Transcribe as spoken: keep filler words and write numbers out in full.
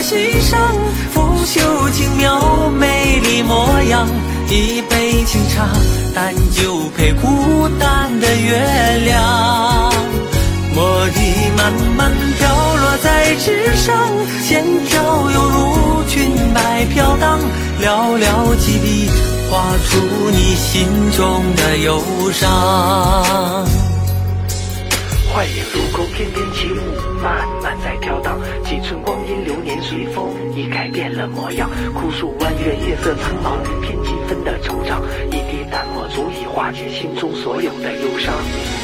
心上，拂袖轻描美丽模样。一杯清茶，淡酒配孤单的月亮。茉莉慢慢飘落在纸上，线条犹如裙摆飘荡，寥寥几笔画出你心中的忧伤。 怀念如钩翩翩起舞，慢慢在飘荡，几寸光阴流年随风已改变了模样。枯树弯月夜色苍茫，偏几分的惆怅，一滴淡墨足以化解心中所有的忧伤。